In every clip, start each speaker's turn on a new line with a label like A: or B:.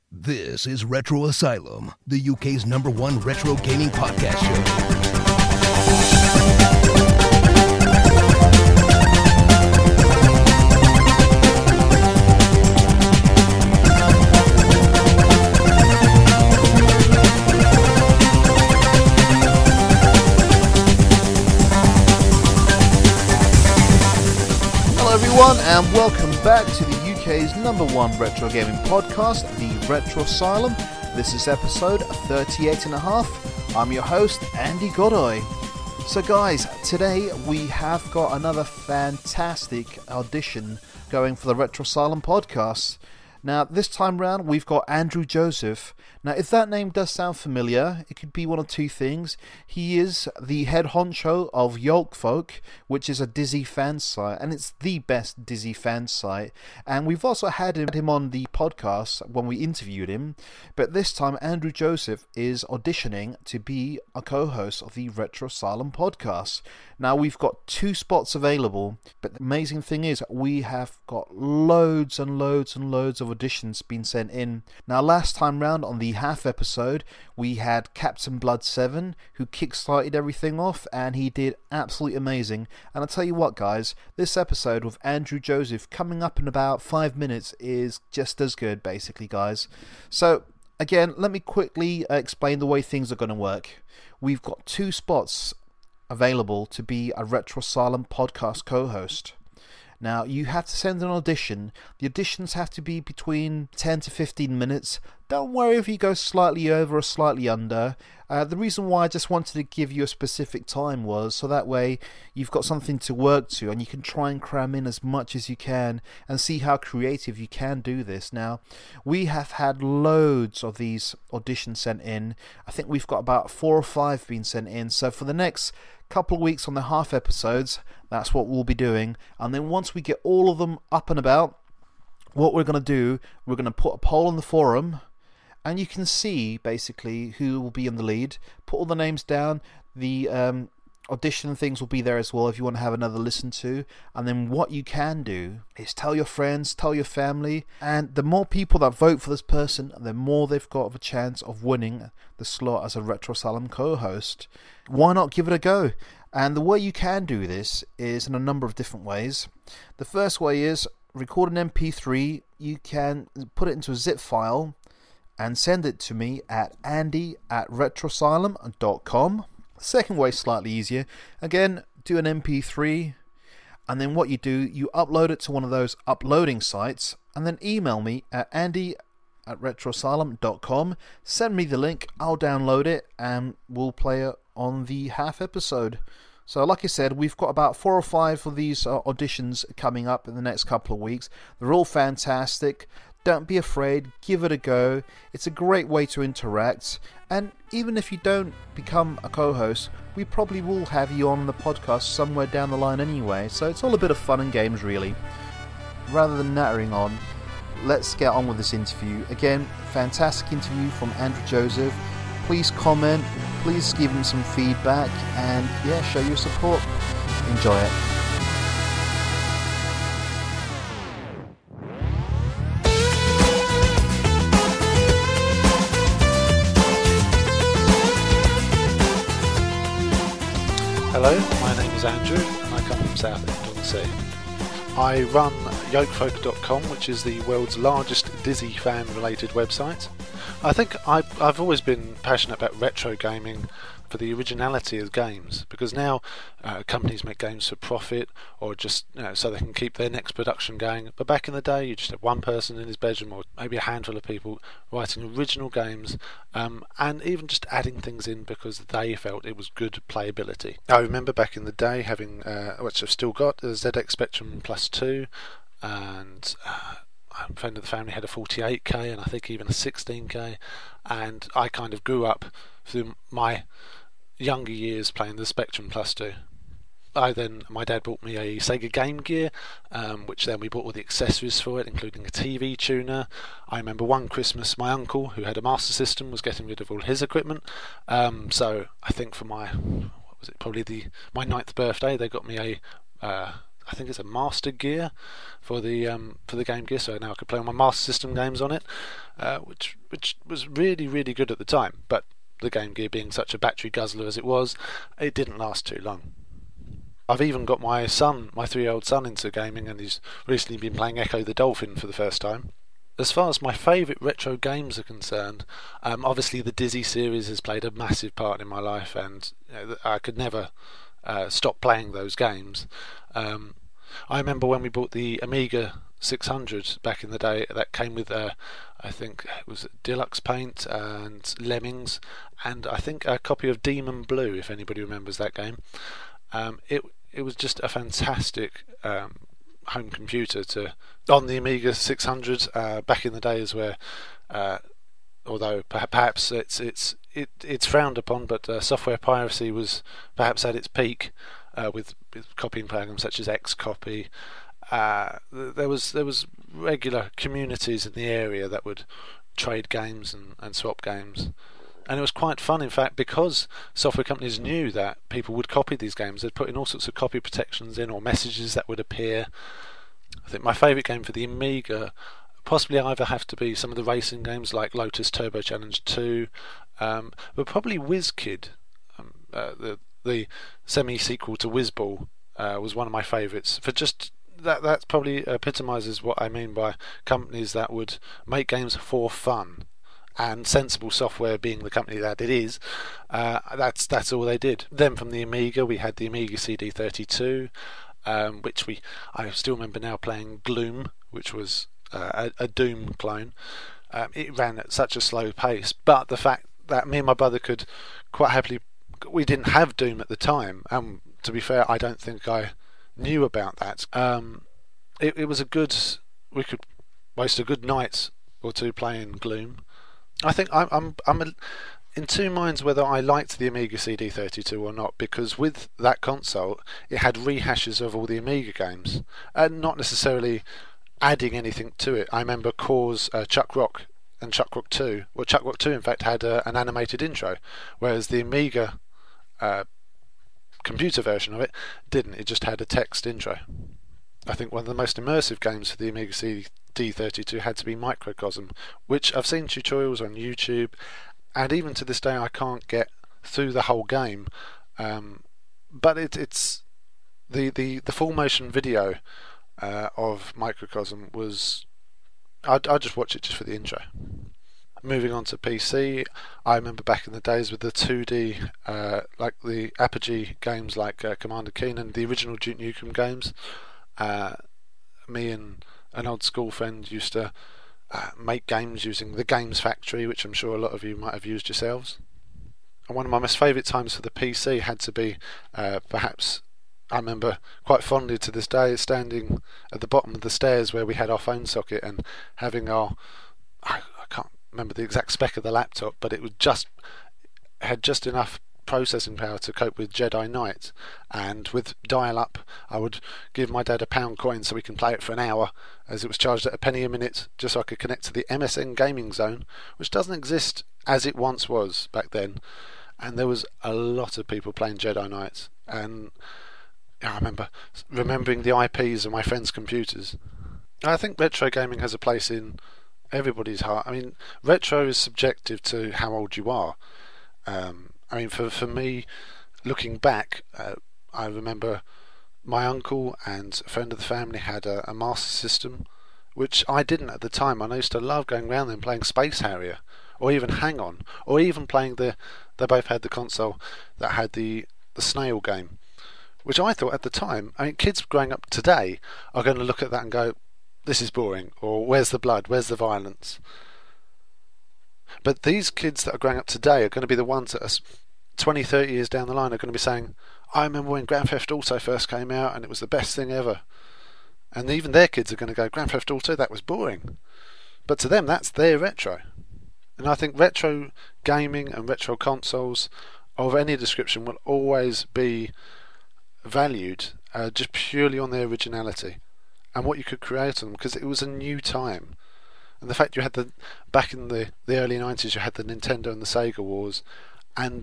A: This is Retro Asylum, the UK's #1 retro gaming podcast show.
B: Hello everyone, and welcome back to the UK's #1 retro gaming podcast, the Retro Asylum. This is episode 38.5. I'm your host, Andy Godoy. So guys, today we have got another fantastic audition going for the Retro Asylum podcast. Now, this time round, we've got Andrew Joseph. Now, if that name does sound familiar, it could be one of two things. He is the head honcho of Yolkfolk, which is a Dizzy fan site, and it's the best Dizzy fan site. And we've also had him on the podcast when we interviewed him, but this time Andrew Joseph is auditioning to be a co-host of the Retro Asylum podcast. Now, we've got 2 spots available, but the amazing thing is we have got loads and loads and loads of auditions being sent in. Now, last time round on the half episode, we had Captain Blood 7, who kickstarted everything off, and he did absolutely amazing. And I'll tell you what, guys, this episode with Andrew Joseph coming up in about 5 minutes is just as good, basically, guys. So, again, let me quickly explain the way things are going to work. We've got 2 spots available to be a Retro Asylum podcast co-host. Now, you have to send an audition. The auditions have to be between 10 to 15 minutes. Don't worry if you go slightly over or slightly under. The reason why I just wanted to give you a specific time was so that way you've got something to work to and you can try and cram in as much as you can and see how creative you can do this. Now, we have had loads of these auditions sent in. I think we've got about 4 or 5 being sent in. So for the next couple of weeks on the half episodes, that's what we'll be doing. And then once we get all of them up and about, what we're going to do, we're going to put a poll on the forum, and you can see basically who will be in the lead. Put all the names down. The audition things will be there as well if you want to have another listen to. And then what you can do is tell your friends, tell your family, and the more people that vote for this person, the more they've got of a chance of winning the slot as a Retro Asylum co-host. Why not give it a go? And the way you can do this is in a number of different ways. The first way is record an MP3. You can put it into a zip file and send it to me at andy@retroasylum.com. The second way is slightly easier. Again, do an MP3, and then what you do, you upload it to one of those uploading sites, and then email me at andy@retroasylum.com. Send me the link, I'll download it, and we'll play it on the half episode. So like I said, we've got about 4 or 5 of these auditions coming up in the next couple of weeks. They're all fantastic. Don't be afraid, give it a go. It's a great way to interact, and even if you don't become a co-host, we probably will have you on the podcast somewhere down the line anyway, so it's all a bit of fun and games really. Rather than nattering on, let's get on with this interview. Again, fantastic interview from Andrew Joseph. Please comment, please give him some feedback, and yeah, show your support. Enjoy it.
C: Hello, my name is Andrew and I come from Southend-on-Sea. I run Yolkfolk.com, which is the world's largest Dizzy fan related website. I think I've always been passionate about retro gaming for the originality of games, because now companies make games for profit or just so they can keep their next production going. But back in the day, you just had one person in his bedroom or maybe a handful of people writing original games, and even just adding things in because they felt it was good playability. I remember back in the day having, which I've still got, the ZX Spectrum Plus 2, and a friend of the family had a 48K and I think even a 16K, and I kind of grew up through my younger years playing the Spectrum Plus 2. My dad bought me a Sega Game Gear, which then we bought all the accessories for it, including a TV tuner. I remember one Christmas my uncle, who had a Master System, was getting rid of all his equipment, so I think for my 9th birthday they got me a I think it's a Master Gear for the Game Gear, so now I could play all my Master System games on it, which was really, really good at the time. But the Game Gear being such a battery guzzler as it was, it didn't last too long. I've even got my 3-year-old son into gaming, and he's recently been playing Echo the Dolphin for the first time. As far as my favourite retro games are concerned, obviously the Dizzy series has played a massive part in my life, and I could never stop playing those games. I remember when we bought the Amiga 600 back in the day, that came with I think it was Deluxe Paint and Lemmings, and I think a copy of Demon Blue, if anybody remembers that game. It was just a fantastic home computer on the Amiga 600 back in the days, where although perhaps it's frowned upon, but software piracy was perhaps at its peak with copying programs such as Xcopy. There was regular communities in the area that would trade games and swap games. And it was quite fun, in fact, because software companies knew that people would copy these games. They'd put in all sorts of copy protections in, or messages that would appear. I think my favourite game for the Amiga possibly either have to be some of the racing games like Lotus Turbo Challenge 2, but probably WizKid, the semi-sequel to WizBall, was one of my favourites. For just that probably epitomises what I mean by companies that would make games for fun. And Sensible Software being the company that it is, that's all they did. Then from the Amiga we had the Amiga CD32, which I still remember now playing Gloom, which was a Doom clone. It ran at such a slow pace, but the fact that me and my brother could quite happily, we didn't have Doom at the time, and to be fair, I don't think I knew about that. It was we could waste a good night or two playing Gloom. I think I'm in two minds whether I liked the Amiga CD32 or not, because with that console it had rehashes of all the Amiga games, and not necessarily adding anything to it. I remember Core's Chuck Rock and Chuck Rock 2. Well, Chuck Rock 2 in fact had an animated intro, whereas the Amiga computer version of it didn't. It just had a text intro. I think one of the most immersive games for the Amiga CD32 had to be Microcosm, which I've seen tutorials on YouTube, and even to this day I can't get through the whole game. But it's the full motion video of Microcosm was. I'd just watch it just for the intro. Moving on to PC, I remember back in the days with the 2D, like the Apogee games like Commander Keen and the original Duke Nukem games. Me and an old school friend used to make games using the Games Factory, which I'm sure a lot of you might have used yourselves. And one of my most favourite times for the PC had to be perhaps, I remember quite fondly to this day, standing at the bottom of the stairs where we had our phone socket and having I can't remember the exact spec of the laptop, but it had just enough processing power to cope with Jedi Knight, and with dial-up I would give my dad £1 coin so we can play it for an hour, as it was charged at £0.01 a minute, just so I could connect to the MSN Gaming Zone, which doesn't exist as it once was back then, and there was a lot of people playing Jedi Knight, and I remember remembering the IPs of my friends' computers. I think retro gaming has a place in everybody's heart. I mean, retro is subjective to how old you are. I mean, for me, looking back, I remember my uncle and a friend of the family had a Master System, which I didn't at the time. I used to love going around there and playing Space Harrier, or even Hang On, or even playing they both had the console that had the snail game, which I thought at the time, I mean, kids growing up today are going to look at that and go, this is boring, or where's the blood, where's the violence? But these kids that are growing up today are going to be the ones that are 20, 30 years down the line are going to be saying, I remember when Grand Theft Auto first came out and it was the best thing ever. And even their kids are going to go, Grand Theft Auto, that was boring. But to them, that's their retro. And I think retro gaming and retro consoles of any description will always be valued just purely on their originality and what you could create on them, because it was a new time. And the fact you had back in the early 90s, you had the Nintendo and the Sega wars, and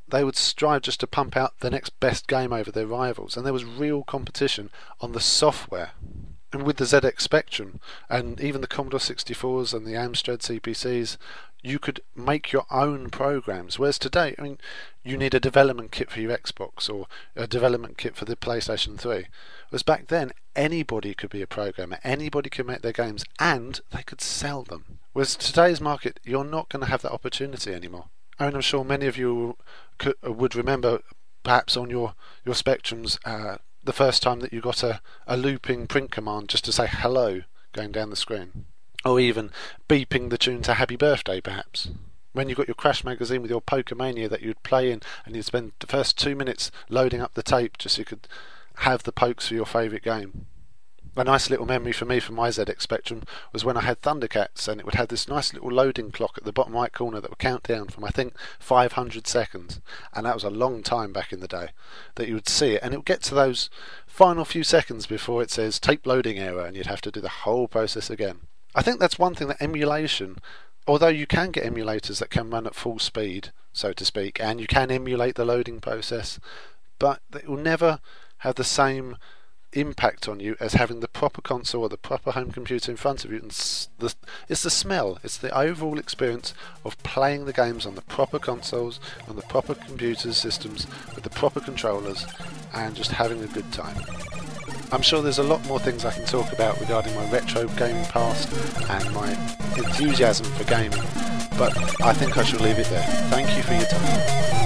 C: they would strive just to pump out the next best game over their rivals, and there was real competition on the software. And with the ZX Spectrum and even the Commodore 64s and the Amstrad CPCs, you could make your own programs. Whereas today, I mean, you need a development kit for your Xbox or a development kit for the PlayStation 3. Whereas back then, anybody could be a programmer, anybody could make their games, and they could sell them. Whereas today's market, you're not going to have that opportunity anymore. I mean, I'm sure many of you would remember, perhaps on your Spectrums, the first time that you got a looping print command just to say hello going down the screen. Or even beeping the tune to Happy Birthday, perhaps. When you got your Crash magazine with your Pokemania that you'd play in, and you'd spend the first 2 minutes loading up the tape just so you could have the pokes for your favourite game. A nice little memory for me from my ZX Spectrum was when I had Thundercats, and it would have this nice little loading clock at the bottom right corner that would count down from, I think, 500 seconds. And that was a long time back in the day that you would see it. And it would get to those final few seconds before it says tape loading error, and you'd have to do the whole process again. I think that's one thing that emulation, although you can get emulators that can run at full speed, so to speak, and you can emulate the loading process, but it will never have the same impact on you as having the proper console or the proper home computer in front of you. And it's the smell, it's the overall experience of playing the games on the proper consoles, on the proper computer systems, with the proper controllers, and just having a good time. I'm sure there's a lot more things I can talk about regarding my retro gaming past and my enthusiasm for gaming, but I think I shall leave it there. Thank you for your time.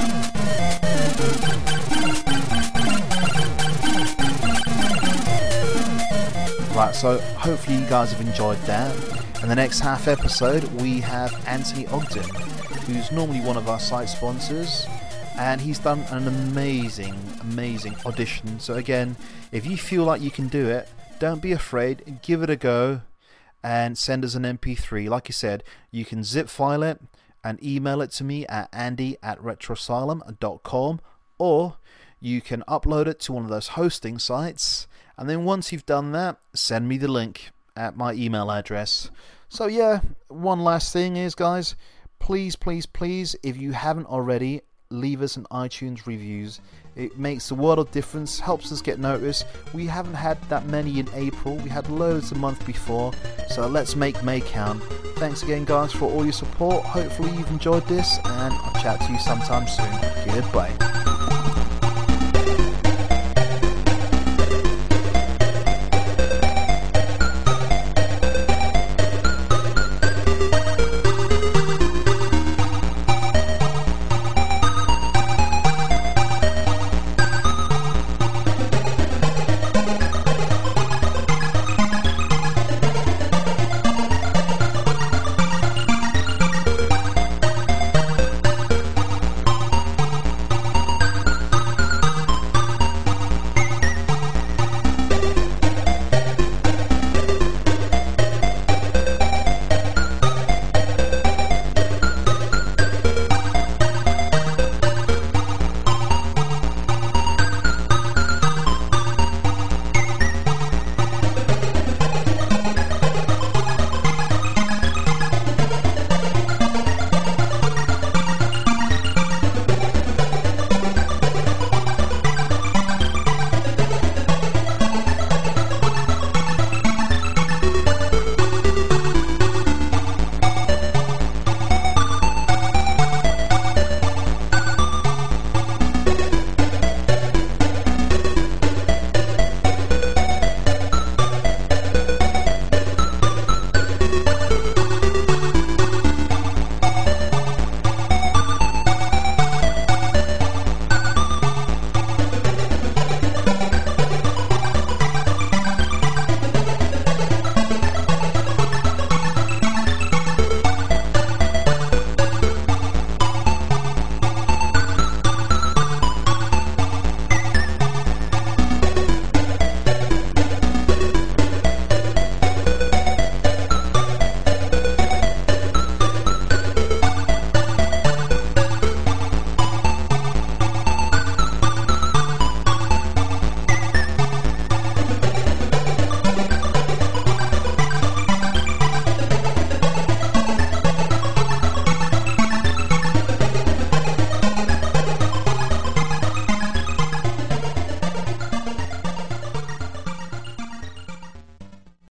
B: Right, so hopefully you guys have enjoyed that. In the next half episode, we have Anthony Ogden, who's normally one of our site sponsors, and he's done an amazing audition. So again, if you feel like you can do it, don't be afraid, give it a go, and send us an MP3. Like I said, you can zip file it and email it to me at andy@retroasylum.com, or you can upload it to one of those hosting sites, and then once you've done that, send me the link at my email address. So yeah, one last thing is, guys, please, if you haven't already, leave us an iTunes reviews. It makes a world of difference, helps us get noticed. We haven't had that many in April, we had loads a month before, so let's make May count. Thanks again, guys, for all your support. Hopefully you've enjoyed this, and I'll chat to you sometime soon. Goodbye.